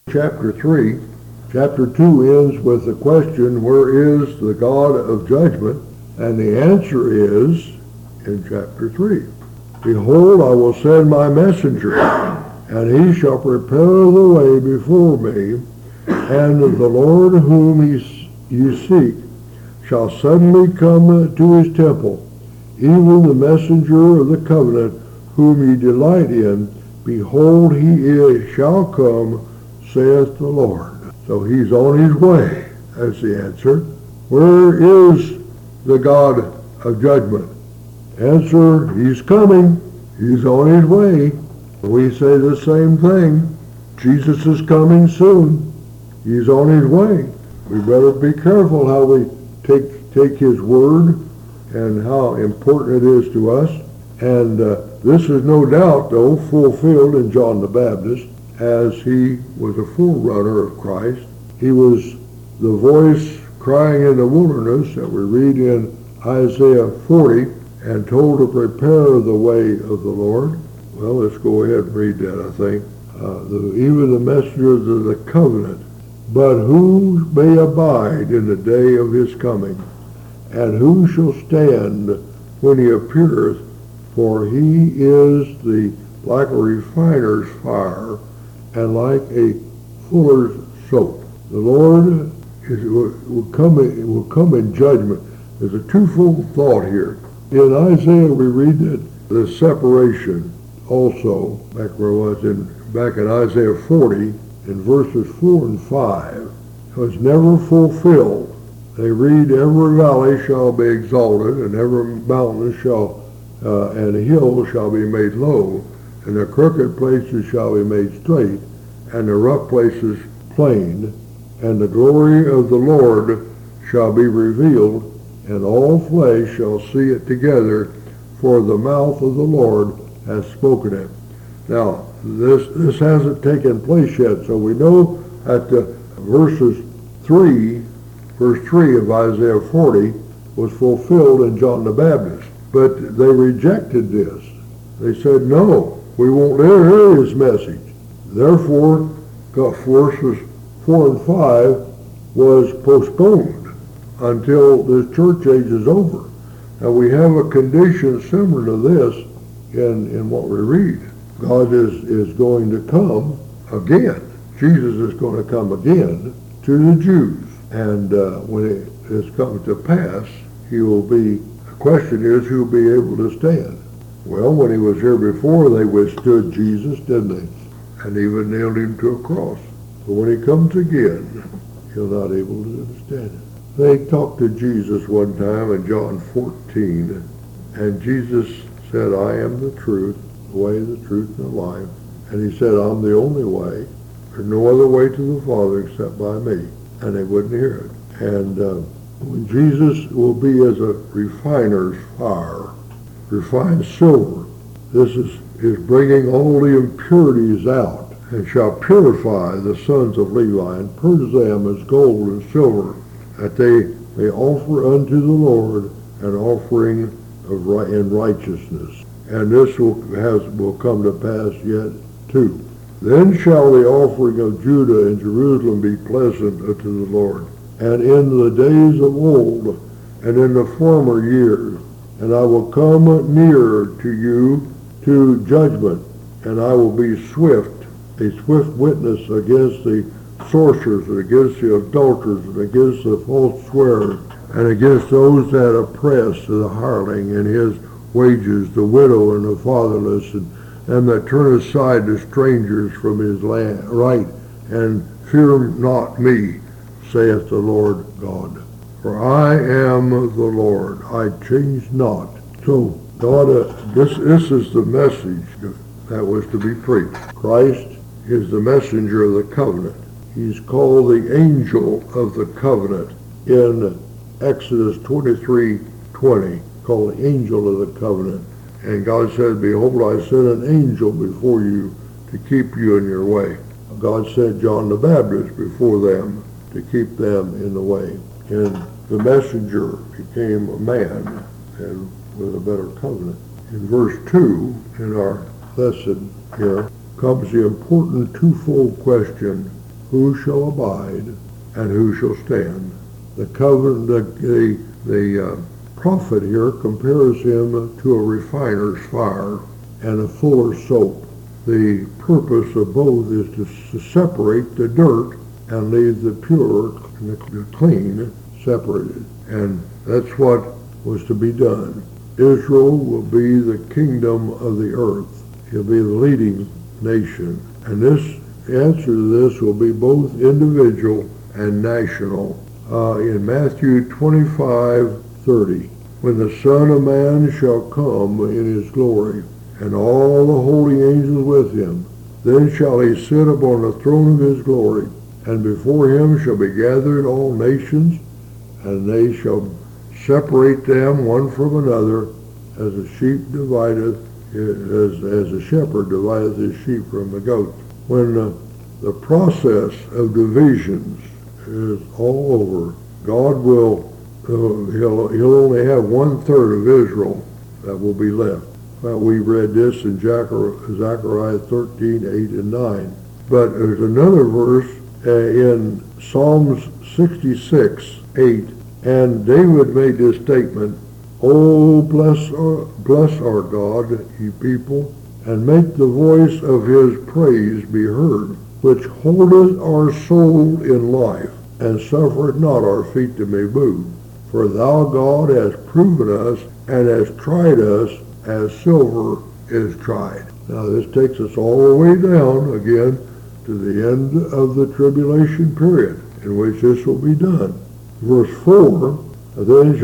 chapter 3. Chapter 2 ends with the question, where is the God of judgment? And the answer is in chapter 3. Behold, I will send my messenger, and he shall prepare the way before me, and the Lord whom you seek shall suddenly come to his temple, even the messenger of the covenant whom ye delight in. Behold, shall come, saith the Lord. So he's on his way. That's the answer. Where is the God of judgment? Answer, he's coming. He's on his way. We say the same thing. Jesus is coming soon. He's on his way. We better be careful how we take his word and how important it is to us. And this is no doubt, though, fulfilled in John the Baptist, as he was a forerunner of Christ. He was the voice crying in the wilderness that we read in Isaiah 40, and told to prepare the way of the Lord. Well, let's go ahead and read that, I think. Even the messengers of the covenant. But who may abide in the day of his coming? And who shall stand when he appeareth? For he is like a refiner's fire, and like a fuller's soap. The Lord will come in judgment. There's a twofold thought here. In Isaiah we read that the separation also, back in Isaiah 40, in verses 4 and 5, was never fulfilled. They read, every valley shall be exalted, and every mountain and hill shall be made low, and the crooked places shall be made straight, and the rough places plain, and the glory of the Lord shall be revealed, and all flesh shall see it together, for the mouth of the Lord has spoken it. Now, this hasn't taken place yet, so we know that verse 3 of Isaiah 40 was fulfilled in John the Baptist. But they rejected this. They said, no, we won't hear his message. Therefore, verses 4 and 5 was postponed until the church age is over. Now we have a condition similar to this in what we read. God is going to come again. Jesus is going to come again to the Jews. And when it has come to pass, he will be, the question is, who will be able to stand? Well, when he was here before, they withstood Jesus, didn't they? And even nailed him to a cross. But when he comes again, he'll not able to stand it. They talked to Jesus one time in John 14, and Jesus said, I am the truth, the way, the truth, and the life. And he said, I'm the only way. There's no other way to the Father except by me. And they wouldn't hear it. And when Jesus will be as a refiner's fire, refined silver, this is bringing all the impurities out, and shall purify the sons of Levi, and purge them as gold and silver, that they may offer unto the Lord an offering in righteousness. And this will come to pass yet too. Then shall the offering of Judah and Jerusalem be pleasant unto the Lord. And in the days of old, and in the former years, and I will come near to you to judgment, and I will be a swift witness against the sorcerers, and against the adulterers, and against the false swearers, and against those that oppress the hireling and his wages, the widow and the fatherless, and that turn aside the strangers from his land, right, and fear not me, saith the Lord God. For I am the Lord, I change not. So, God, this is the message that was to be preached. Christ is the messenger of the covenant. He's called the angel of the covenant in Exodus 23:20, called the angel of the covenant. And God said, behold, I sent an angel before you to keep you in your way. God sent John the Baptist before them to keep them in the way. And the messenger became a man and with a better covenant. In verse 2 in our lesson here comes the important twofold question, who shall abide and who shall stand. The covenant, the prophet here compares him to a refiner's fire and a fuller's soap. The purpose of both is to separate the dirt and leave the pure and the clean separated. And that's what was to be done. Israel will be the kingdom of the earth. He'll be the leading nation. And this answer to this will be both individual and national. In Matthew 25:30, when the Son of Man shall come in his glory, and all the holy angels with him, then shall he sit upon the throne of his glory, and before him shall be gathered all nations, and they shall separate them one from another, as a sheep divideth, as a shepherd divideth his sheep from the goats. When the process of divisions is all over, God will, he'll only have 1/3 of Israel that will be left. We read this in Zechariah 13:8 and 9. But there's another verse in Psalms 66:8, and David made this statement, "Oh, bless our God, ye people, and make the voice of his praise be heard, which holdeth our soul in life, and suffereth not our feet to be moved. For thou, God, hast proven us, and hast tried us, as silver is tried." Now this takes us all the way down again to the end of the tribulation period, in which this will be done. Verse 4, then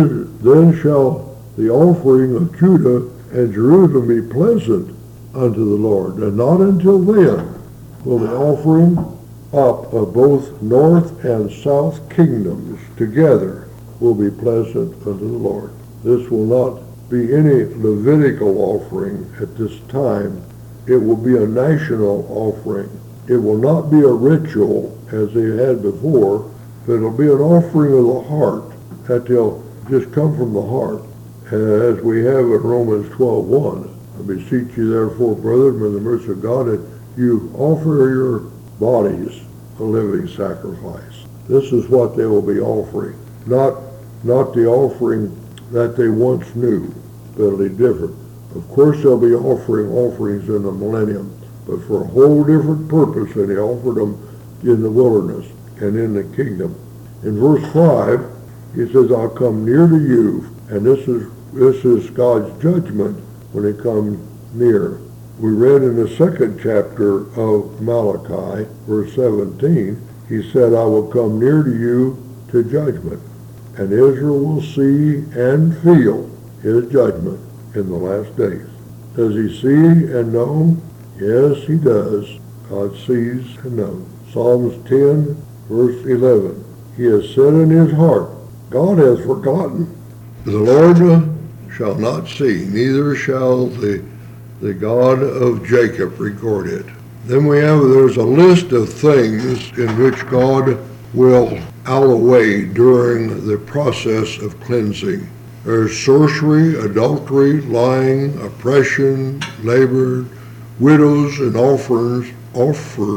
shall the offering of Judah and Jerusalem be pleasant unto the Lord, and not until then will the offering up of both north and south kingdoms together will be pleasant unto the Lord. This will not be any Levitical offering at this time. It will be a national offering. It will not be a ritual as they had before, but it'll be an offering of the heart that will just come from the heart, as we have in Romans 12:1. I beseech you therefore, brethren, by the mercy of God, that you offer your bodies a living sacrifice. This is what they will be offering, not the offering that they once knew, but it'll be different. Of course they'll be offering offerings in the millennium, but for a whole different purpose than they offered them in the wilderness and in the kingdom. In verse 5, he says, I'll come near to you, and this is God's judgment when it comes near. We read in the second chapter of Malachi, verse 17, he said, I will come near to you to judgment, and Israel will see and feel his judgment in the last days. Does he see and know? Yes, he does. God sees and knows. Psalms 10, verse 11. He has said in his heart, God has forgotten. The Lord shall not see, neither shall the God of Jacob record it. Then there's a list of things in which God will out away during the process of cleansing. There's sorcery, adultery, lying, oppression, labor, widows and orphans, I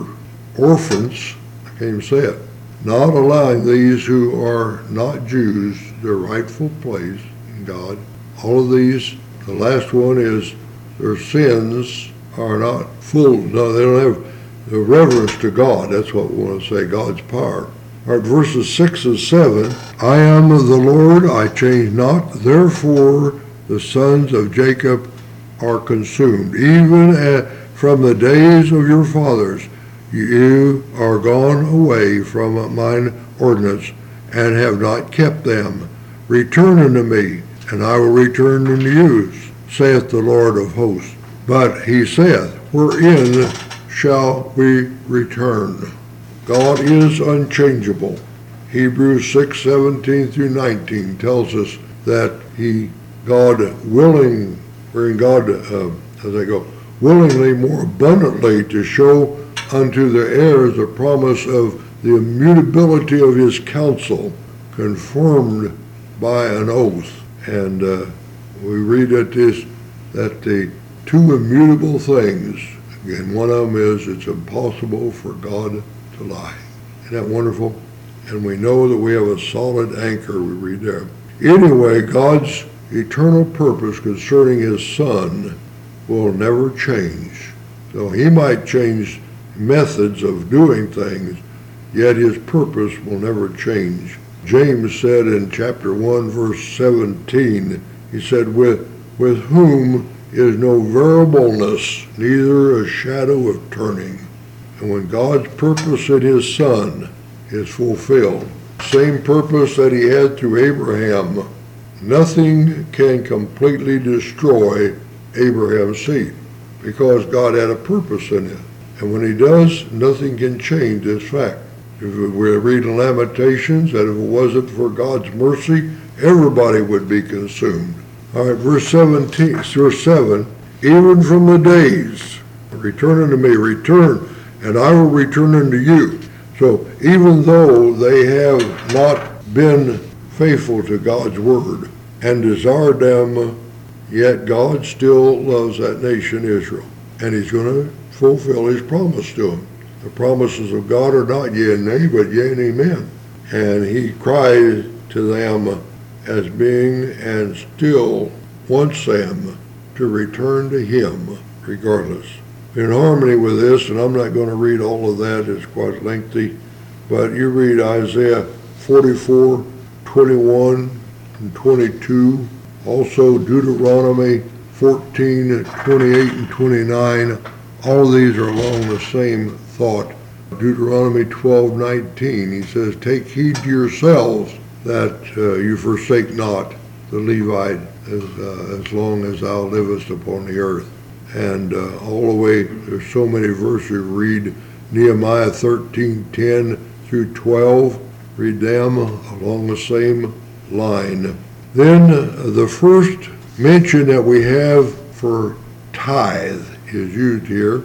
can't even say it, not allowing these who are not Jews their rightful place in God. All of these, the last one is their sins are not full, no, they don't have the reverence to God. That's what we want to say, God's power. All right, verses 6 and 7, I am of the Lord, I change not, therefore the sons of Jacob are consumed. Even from the days of your fathers, you are gone away from mine ordinance, and have not kept them. Return unto me, and I will return unto you, saith the Lord of hosts. But he saith, wherein shall we return? God is unchangeable. Hebrews 6:17 through 19 tells us that willingly more abundantly to show unto the heirs the promise of the immutability of his counsel, confirmed by an oath. And we read that the two immutable things, again, one of them is it's impossible for God to lie. Isn't that wonderful? And we know that we have a solid anchor, we read there. Anyway, God's eternal purpose concerning his Son will never change. So he might change methods of doing things, yet his purpose will never change. James said in chapter 1, verse 17, he said, with whom is no variableness, neither a shadow of turning. And when God's purpose in his Son is fulfilled, same purpose that he had through Abraham, nothing can completely destroy Abraham's seed, because God had a purpose in it. And when he does, nothing can change this fact. If we read in Lamentations that if it wasn't for God's mercy, everybody would be consumed. All right, verse 7, even from the days, return unto me, return, and I will return unto you. So even though they have not been faithful to God's word and desired them, yet God still loves that nation, Israel, and he's going to fulfill his promise to them. The promises of God are not yea and nay, but yea and amen. And he cries to them as being and still wants them to return to him regardless. In harmony with this, and I'm not going to read all of that, it's quite lengthy, but you read Isaiah 44, 21 and 22, also Deuteronomy 14, 28 and 29. All of these are along the same thought. Deuteronomy 12, 19, he says, take heed to yourselves that you forsake not the Levite as long as thou livest upon the earth. And all the way, there's so many verses. Read Nehemiah 13, 10 through 12. Read them along the same line. Then the first mention that we have for tithe is used here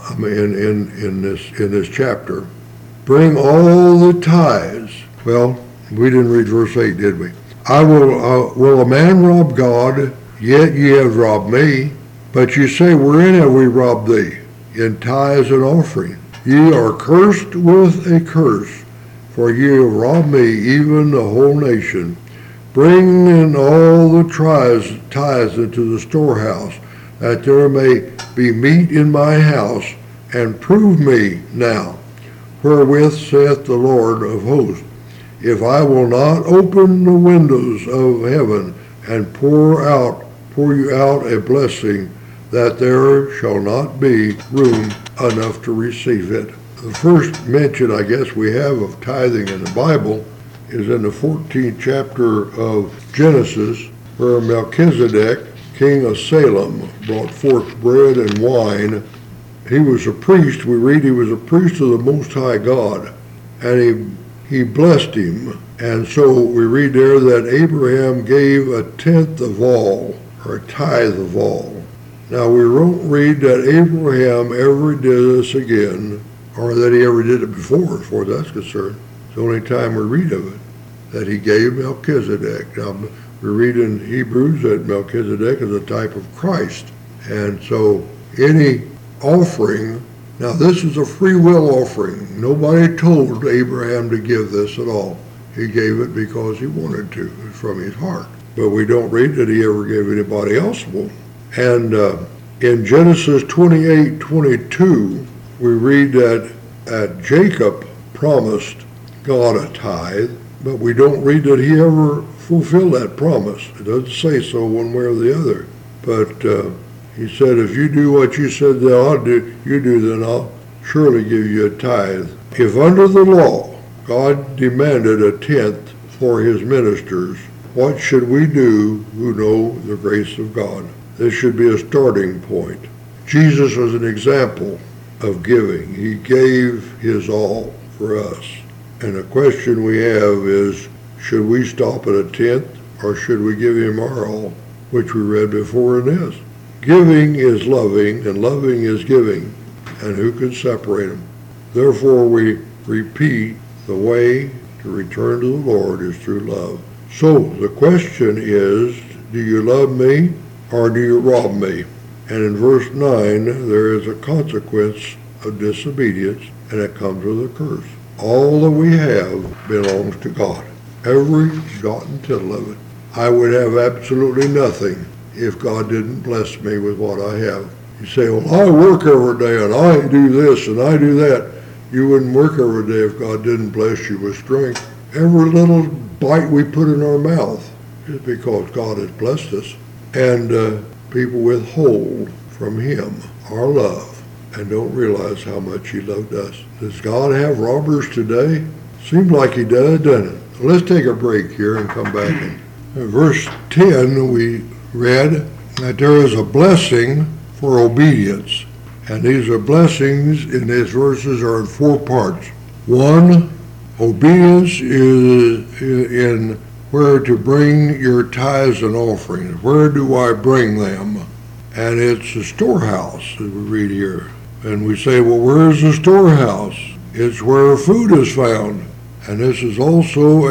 in this chapter. Bring all the tithes. Well, we didn't read verse 8, did we? Will a man rob God? Yet ye have robbed me. But you say, wherein have we robbed thee? In tithes and offering. Ye are cursed with a curse, for ye have robbed me, even the whole nation. Bring in all the tithes into the storehouse, that there may be meat in my house, and prove me now, wherewith saith the Lord of hosts, if I will not open the windows of heaven and pour you out a blessing, that there shall not be room enough to receive it. The first mention, I guess, we have of tithing in the Bible is in the 14th chapter of Genesis, where Melchizedek, king of Salem, brought forth bread and wine. He was a priest. We read he was a priest of the Most High God, and he blessed him. And so we read there that Abraham gave a tenth of all, or a tithe of all. Now we don't read that Abraham ever did this again, or that he ever did it before, as far as that's concerned. It's the only time we read of it, that he gave Melchizedek. Now we read in Hebrews that Melchizedek is a type of Christ. And so any offering, now this is a free will offering. Nobody told Abraham to give this at all. He gave it because he wanted to. It was from his heart. But we don't read that he ever gave anybody else one. And in Genesis 28:22, we read that Jacob promised God a tithe, but we don't read that he ever fulfilled that promise. It doesn't say so one way or the other. But he said, if you do what you said that you do, then I'll surely give you a tithe. If under the law God demanded a tenth for his ministers, what should we do who know the grace of God? This should be a starting point. Jesus was an example of giving. He gave his all for us. And the question we have is, should we stop at a tenth, or should we give him our all, which we read before in this? Giving is loving, and loving is giving, and who can separate them? Therefore we repeat, the way to return to the Lord is through love. So the question is, do you love me, or do you rob me? And in verse 9, there is a consequence of disobedience, and it comes with a curse. All that we have belongs to God. Every jot and tittle of it. I would have absolutely nothing if God didn't bless me with what I have. You say, well, I work every day and I do this and I do that. You wouldn't work every day if God didn't bless you with strength. Every little bite we put in our mouth is because God has blessed us. And people withhold from Him our love and don't realize how much He loved us. Does God have robbers today? Seems like He does, doesn't it? Let's take a break here and come back. In verse 10, we read that there is a blessing for obedience. And these are blessings in these verses are in 4 parts. 1, obedience is in where to bring your tithes and offerings. Where do I bring them? And it's a storehouse, as we read here. And we say, well, where's the storehouse? It's where food is found. And this is also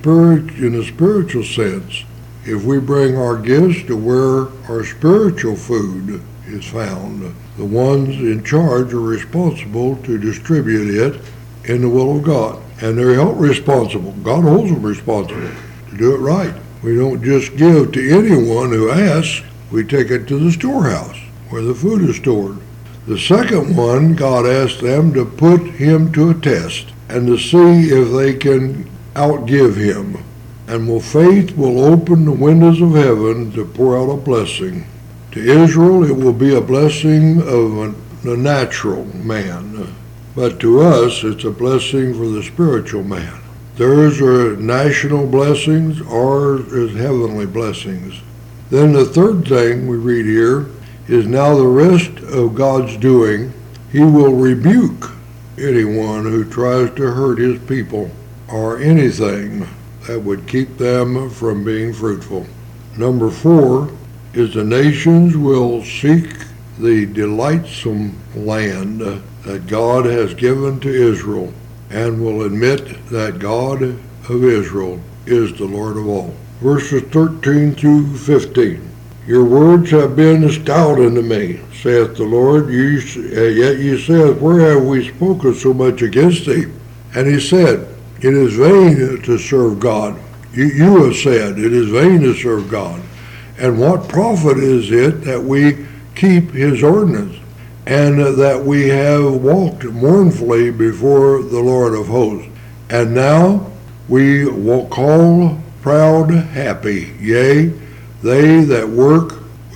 in a spiritual sense. If we bring our gifts to where our spiritual food is found, the ones in charge are responsible to distribute it in the will of God. And they're held responsible. God holds them responsible to do it right. We don't just give to anyone who asks. We take it to the storehouse where the food is stored. The second one, God asked them to put Him to a test and to see if they can outgive Him. And faith will open the windows of heaven to pour out a blessing. To Israel, it will be a blessing of a natural man. But to us, it's a blessing for the spiritual man. Theirs are national blessings, ours is heavenly blessings. Then the third thing we read here is now the rest of God's doing. He will rebuke anyone who tries to hurt His people or anything that would keep them from being fruitful. Number 4 is the nations will seek the delightsome land that God has given to Israel and will admit that God of Israel is the Lord of all. Verses 13 through 15. Your words have been stout unto me, saith the Lord. Yet ye saith, where have we spoken so much against thee? And He said, it is vain to serve God. You have said, it is vain to serve God. And what profit is it that we keep His ordinance, and that we have walked mournfully before the Lord of hosts? And now we will call proud happy, yea, they that work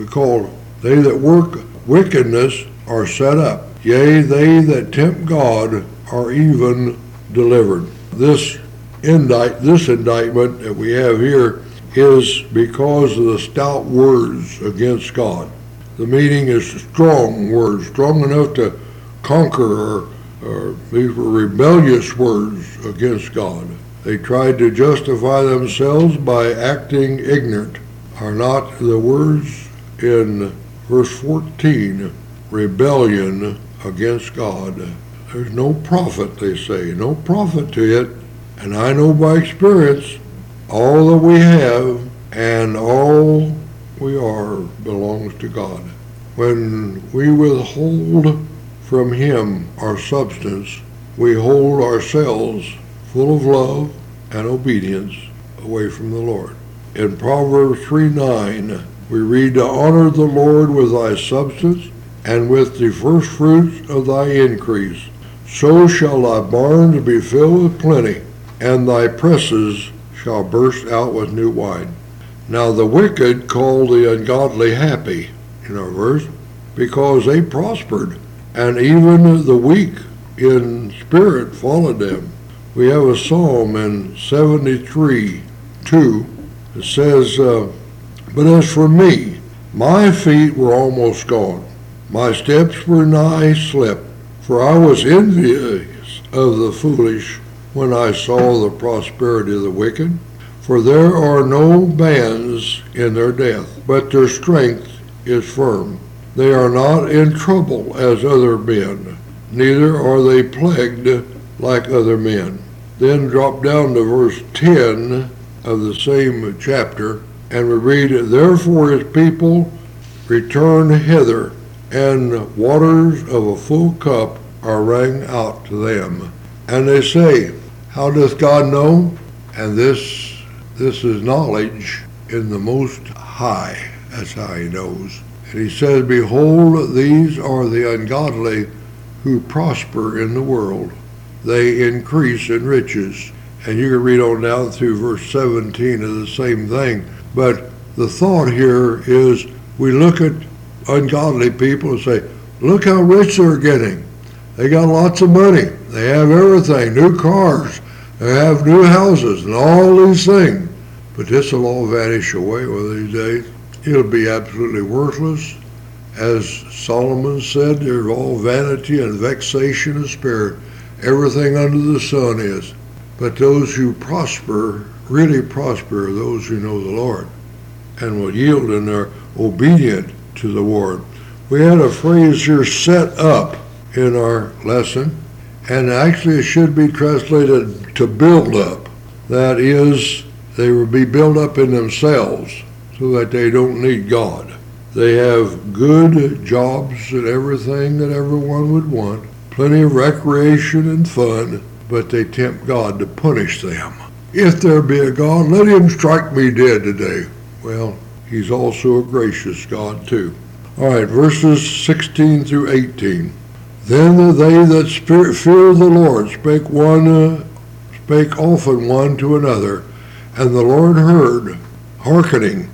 wickedness are set up, yea, they that tempt God are even delivered. This indictment that we have here is because of the stout words against God. The meaning is strong words, strong enough to conquer, or these were rebellious words against God. They tried to justify themselves by acting ignorant. Are not the words in verse 14, rebellion against God? There's no profit, they say, no profit to it. And I know by experience, all that we have and all we are belongs to God. When we withhold from Him our substance, we hold ourselves full of love and obedience away from the Lord. In Proverbs 3:9, we read, to honor the Lord with thy substance and with the first fruits of thy increase. So shall thy barns be filled with plenty, and thy presses shall burst out with new wine. Now the wicked call the ungodly happy, in our verse, because they prospered, and even the weak in spirit followed them. We have a psalm in 73:2. It says, but as for me, my feet were almost gone. My steps were nigh slipped, for I was envious of the foolish when I saw the prosperity of the wicked. For there are no bands in their death, but their strength is firm. They are not in trouble as other men, neither are they plagued like other men. Then drop down to verse 10 of the same chapter, and we read, therefore his people return hither, and waters of a full cup are rang out to them. And they say, how doth God know? And this is knowledge in the Most High. That's how he knows. And he says, behold, these are the ungodly who prosper in the world. They increase in riches. And you can read on down through verse 17 of the same thing. But the thought here is we look at ungodly people and say, look how rich they're getting. They got lots of money. They have everything, new cars. They have new houses and all these things. But this will all vanish away one of these days. It'll be absolutely worthless. As Solomon said, they're all vanity and vexation of spirit. Everything under the sun is. But those who prosper, really prosper, are those who know the Lord and will yield and are obedient to the Lord. We had a phrase here, set up, in our lesson, and actually it should be translated to build up. That is, they will be built up in themselves so that they don't need God. They have good jobs and everything that everyone would want, plenty of recreation and fun, but they tempt God to punish them. If there be a God, let him strike me dead today. Well, he's also a gracious God too. All right, verses 16 through 18. Then they that fear the Lord spake often one to another, and the Lord hearkening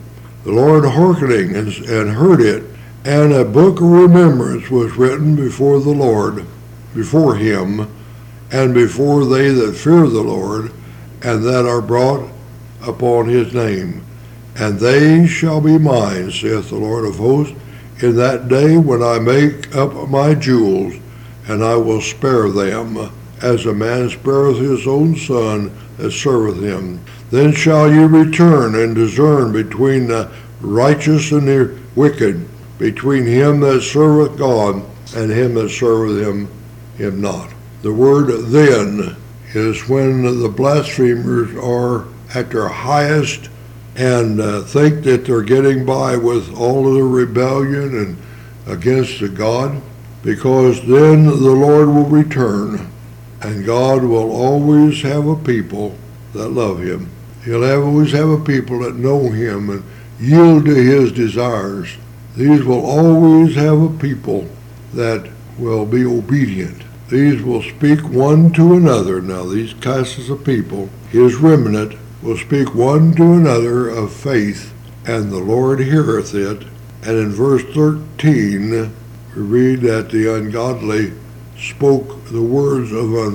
and heard it, and a book of remembrance was written before the Lord, before him, and before they that fear the Lord, and that are brought upon his name. And they shall be mine, saith the Lord of hosts, in that day when I make up my jewels, and I will spare them, as a man spareth his own son that serveth him. Then shall you return and discern between the righteous and the wicked, between him that serveth God and him that serveth him not. The word then is when the blasphemers are at their highest and think that they're getting by with all of the rebellion and against the God, because then the Lord will return, and God will always have a people that love him. He'll always have a people that know him and yield to his desires. These will always have a people that will be obedient. These will speak one to another. Now these classes of people, his remnant, will speak one to another of faith, and the Lord heareth it. And in verse 13, we read that the ungodly spoke the words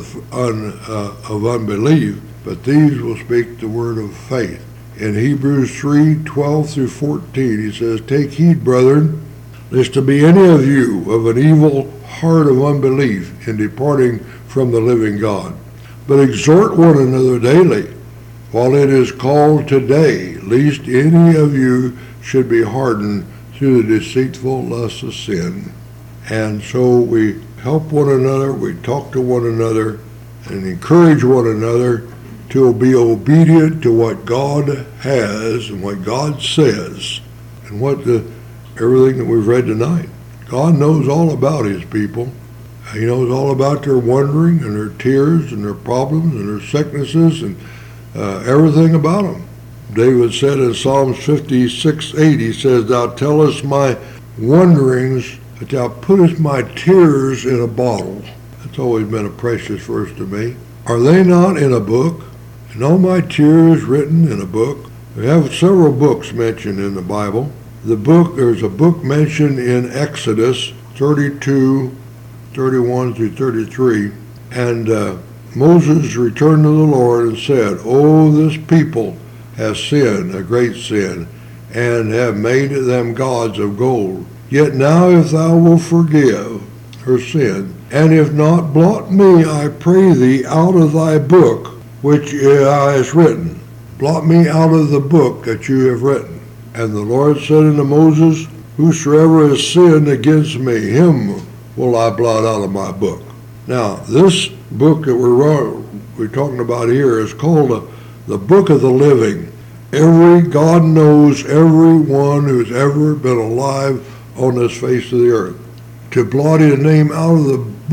of unbelief, but these will speak the word of faith. In Hebrews 3:12 through 14, he says, take heed, brethren, lest there be any of you of an evil heart of unbelief in departing from the living God. But exhort one another daily, while it is called today, lest any of you should be hardened through the deceitful lusts of sin. And so we help one another, we talk to one another, and encourage one another to be obedient to what God has and what God says, and everything that we've read tonight. God knows all about his people. He knows all about their wandering and their tears and their problems and their sicknesses and everything about them. David said in Psalms 56:8, he says, thou tellest my wanderings, that thou puttest my tears in a bottle. That's always been a precious verse to me. Are they not in a book? And all my tears written in a book? We have several books mentioned in the Bible. There's a book mentioned in Exodus 32, 31 through 33. And Moses returned to the Lord and said, oh, this people has sinned, a great sin, and have made them gods of gold. Yet now if thou wilt forgive her sin, and if not, blot me, I pray thee, out of thy book which thou hast written. Blot me out of the book that you have written. And the Lord said unto Moses, whosoever has sinned against me, him will I blot out of my book. Now, this book that we're talking about here is called the Book of the Living. God knows everyone who's ever been alive on this face of the earth. To blot his name out of the book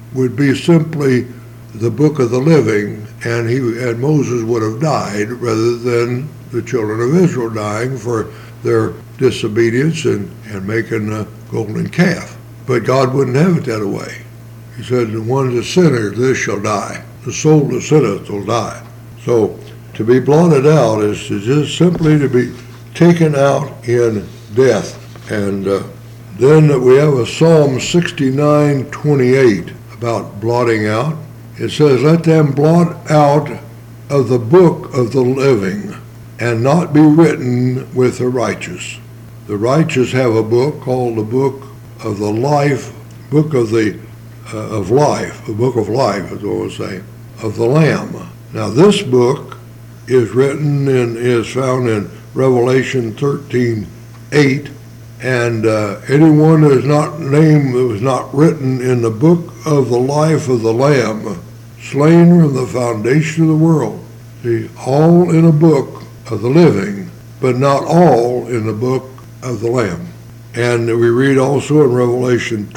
would be simply the book of the living, and Moses would have died rather than the children of Israel dying for their disobedience and making a golden calf. But God wouldn't have it that way. He said, the one that sinneth, this shall die. The soul that sinneth will die. So to be blotted out is to just simply to be taken out in death. And then we have a Psalm 69:28 about blotting out. It says, let them blot out of the book of the living and not be written with the righteous. The righteous have a book called the book of the life, book of the of life, the book of life, as I would say, of the Lamb. Now this book is found in Revelation 13:8, and anyone that is not named, that was not written in the book of the life of the Lamb, slain from the foundation of the world. See, all in a book of the living, but not all in the book of the Lamb. And we read also in Revelation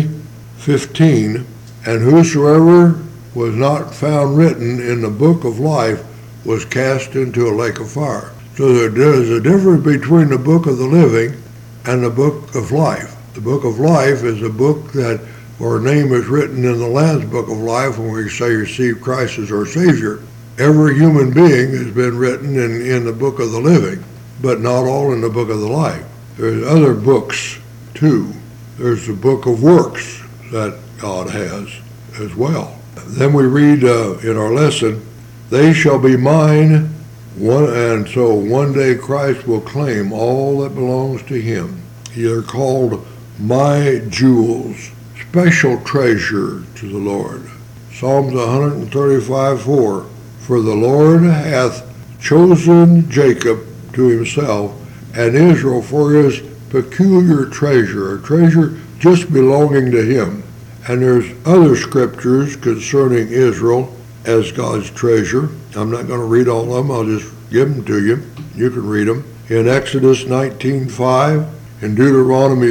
20:15, and whosoever was not found written in the book of life was cast into a lake of fire. So there's a difference between the book of the living and the book of life. The book of life is a book that our name is written in the Lamb's book of life when we say receive Christ as our Savior. Every human being has been written in the book of the living, but not all in the book of the life. There's other books too. There's the book of works that God has as well. Then we read in our lesson, they shall be mine, and so one day Christ will claim all that belongs to him. They're called my jewels, special treasure to the Lord. Psalms 135:4, for the Lord hath chosen Jacob to himself, and Israel for his peculiar treasure, a treasure just belonging to him. And there's other scriptures concerning Israel as God's treasure. I'm not going to read all of them. I'll just give them to you. You can read them. In Exodus 19:5, in Deuteronomy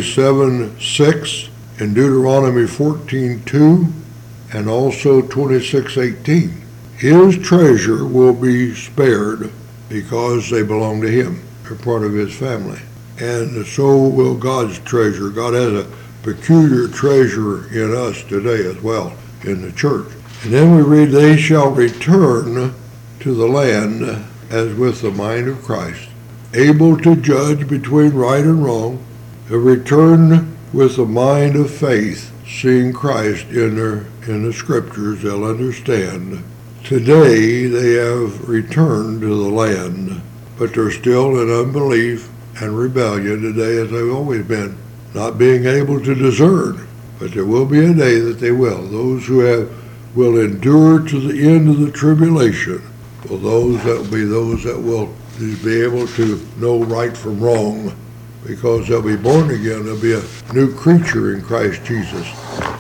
7:6, in Deuteronomy 14:2, and also 26:18. His treasure will be spared because they belong to him. They're part of his family. And so will God's treasure. God has a peculiar treasure in us today as well, in the church. And then we read, they shall return to the land as with the mind of Christ, able to judge between right and wrong, to return with the mind of faith, seeing Christ in the scriptures, they'll understand. Today they have returned to the land, but they're still in unbelief and rebellion today, as they've always been, not being able to discern. But there will be a day that they will. Those who will endure to the end of the tribulation. Well, those that will be able to know right from wrong, because they'll be born again. They'll be a new creature in Christ Jesus.